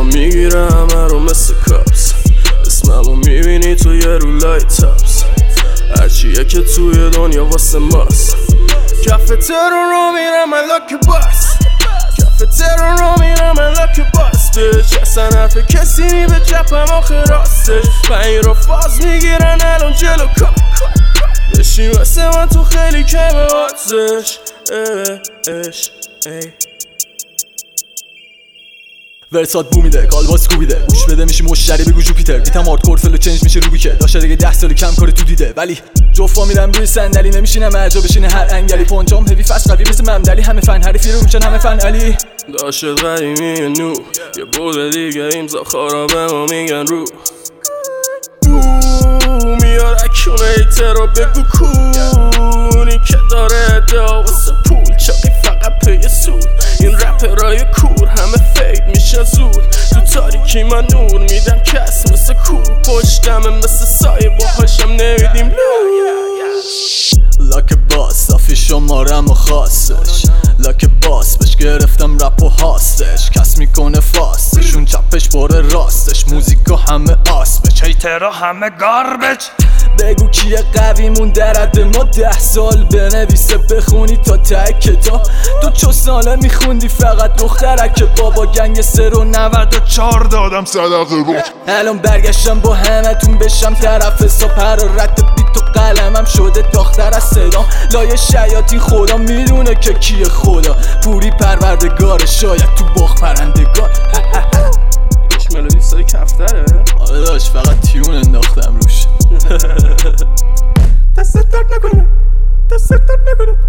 میگیره همه رو مثل کپس، اسممو میبینی توی رولای تپس، هرچیه که توی دنیا واسه ماست. کف ترون رو میرم من لاک باس، کف ترون رو میرم من لاک باس. بیچ اصلا حرف کسی نی به چپم آخه راستش، پنی رو فاز میگیرن الان جلو کار. بشین واسه من تو خیلی کمه آتش. ورسات بو میده کالباس کوبیده، گوش بده میشی مشتری بگو جوپیتر. بیتم هاردکور فلو چنج میشه روبیکه، داشته دیگه 10 سال کم کاری تو دیده، ولی جفا میرم روی صندلی نمیشینم هر جا بشینه هر انگلی. پونچام هوی فست قوی مثل ممدلی، همه فن حریفی رو میشن همه فن علی. داشت قدیمی نو یه بود دیگه امضا خرابه ما میگن رو میاد اکونه ایترا بگو کونی که داره ادعا واسه پول، چاقی فقط پی سود. این رپرای کور همه فید میشه زود، تو تاریکی من نور میدم کس مثل کور. پشتمه مثل سایه باهاشم نمیدیم لاک باس صافی شمارم و خواستش، لاک باس بهش گرفتم رپ و هاستش. کس میکنه فاستش اون چپش باره راستش، موزیکا همه آسبش، هیترا همه گاربج. بگو کیه قوی مون در حد ما 10 سال بنویسه بخونی تا ته کتاب. تو چو ساله میخوندی فقط دخترک بابا گنگستر و 94 دادم صدقه رو. الان برگشتم با همتون بشم طرف حساب، هر رد بیت و قلمم شده داختر از صدام. لای شیاطین خدا میدونه که کیه خدا، پوری پروردگار شاید تو باغ پرندگان. داشت ملودی سای کفتره. آره داشت فقط تیون انداختم روش. دست درد نکنه، دست درد نکنه.